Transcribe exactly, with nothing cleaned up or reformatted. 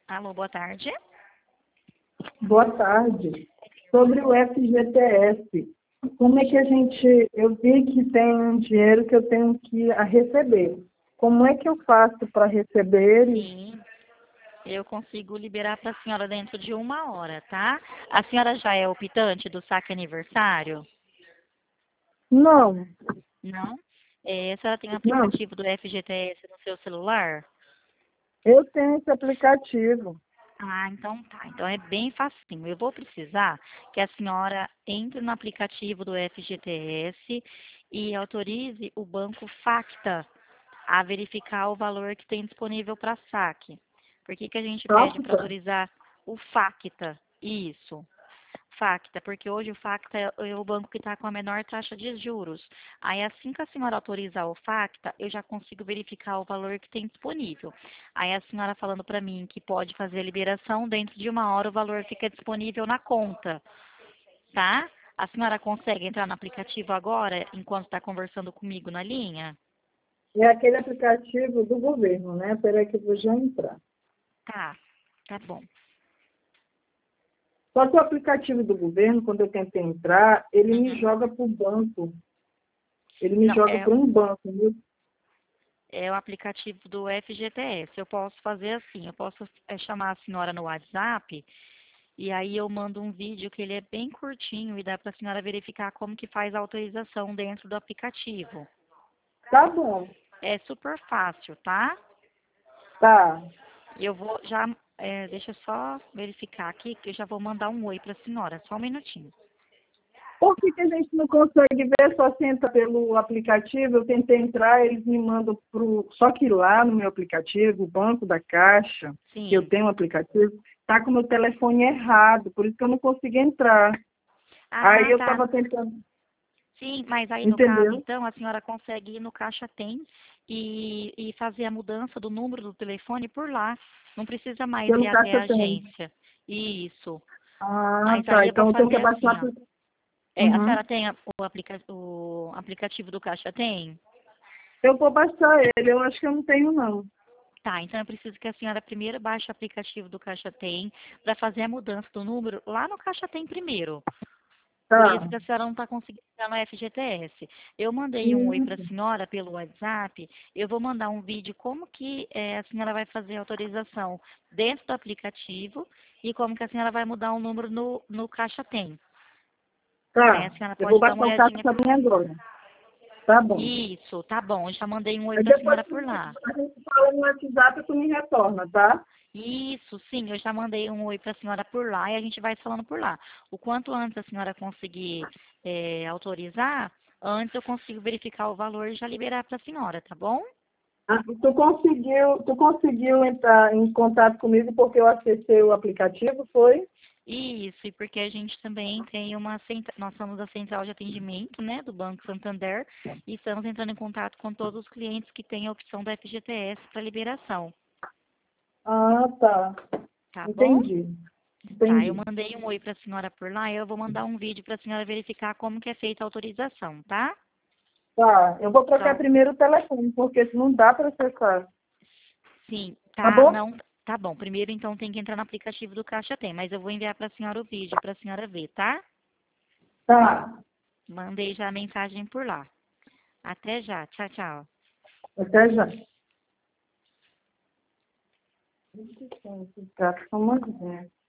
Alô, boa tarde. Boa tarde. Sobre o F G T S, como é que a gente... Eu vi que tem um dinheiro que eu tenho que a receber. Como é que eu faço para receber ele? Sim, eu consigo liberar para a senhora dentro de uma hora, tá? A senhora já é optante do saque aniversário? Não, Não? É, a senhora tem o não. aplicativo do F G T S no seu celular? Eu tenho esse aplicativo. Ah, então tá. Então é bem facinho. Eu vou precisar que a senhora entre no aplicativo do F G T S e autorize o banco Facta a verificar o valor que tem disponível para saque. Por que que a gente pede para Facta? autorizar o Facta? Isso. Facta, porque hoje o Facta é é o banco que está com a menor taxa de juros. Aí, assim que a senhora autorizar o Facta, eu já consigo verificar o valor que tem disponível. Aí, a senhora falando para mim que pode fazer a liberação, dentro de uma hora o valor fica disponível na conta, tá? A senhora consegue entrar no aplicativo agora, enquanto está conversando comigo na linha? É aquele aplicativo do governo, né? Espera que eu vou já entrar. Tá, tá bom. Só que o aplicativo do governo, quando eu tentei entrar, ele me Uhum. joga para o banco. Ele me Não, joga é, para um banco, viu? é o aplicativo do F G T S. Eu posso fazer assim, eu posso é, chamar a senhora no WhatsApp e aí eu mando um vídeo que ele é bem curtinho e dá para a senhora verificar como que faz a autorização dentro do aplicativo. Tá bom. É super fácil, tá? Tá. Eu vou já, é, deixa eu só verificar aqui que eu já vou mandar um oi para a senhora, só um minutinho. Por que que a gente não consegue ver, só senta pelo aplicativo? Eu tentei entrar, eles me mandam pro... Só que lá no meu aplicativo, o Banco da Caixa, que eu Sim. tenho um aplicativo, tá com o meu telefone errado, por isso que eu não consegui entrar. Aí Ah, eu tá. estava tentando, Sim, mas aí no caso, entendeu? então, a senhora consegue ir no Caixa Tem e, e fazer a mudança do número do telefone por lá. Não precisa mais ir Pelo até Caixa a Tem. agência. Isso. Ah, Mas tá. aí eu vou Então eu tenho que fazer abaixar. assim, ó. pro- É, a senhora Uhum. tem a- o, aplica o aplicativo do Caixa Tem? Eu vou baixar ele, eu acho que eu não tenho, não. Tá, então eu preciso que a senhora primeiro baixe o aplicativo do Caixa Tem para fazer a mudança do número lá no Caixa Tem primeiro. Por isso Tá. que a senhora não está conseguindo entrar no F G T S. Eu mandei um oi para a Isso. senhora pelo WhatsApp. Eu vou mandar um vídeo como que eh, a senhora vai fazer a autorização dentro do aplicativo e como que a senhora vai mudar o número no, no Caixa Tem. Aí a Tá. senhora Eu vou pode dar uma baixar o Caixa olhadinha. Tem agora. Tá bom. Isso, tá bom. Eu já mandei um oi Aí para a depois senhora tu por me- lá. a gente fala no WhatsApp e tu me retorna, tá? Isso, sim, eu já mandei um oi para a senhora por lá e a gente vai falando por lá. O quanto antes a senhora conseguir eh, autorizar, antes eu consigo verificar o valor e já liberar para a senhora, tá bom? Ah, tu conseguiu, tu conseguiu entrar em contato comigo porque eu acessei o aplicativo, foi? Isso, e porque a gente também tem uma central, nós somos a central de atendimento, né, do Banco Santander, e estamos entrando em contato com todos os clientes que têm a opção da F G T S para liberação, Ah, tá. tá bom? Entendi. Tá, eu Entendi. mandei um oi para a senhora por lá, e eu vou mandar um vídeo para a senhora verificar como que é feita a autorização, tá? Tá, eu vou trocar Só, primeiro o telefone, porque não dá para acessar. sim, Tá tá, bom? não, tá bom. Primeiro então tem que entrar no aplicativo do Caixa Tem, mas eu vou enviar para a senhora o vídeo para a senhora ver, tá? Tá. Mandei já a mensagem por lá. Até já, tchau, tchau. Até já. Tá, como é?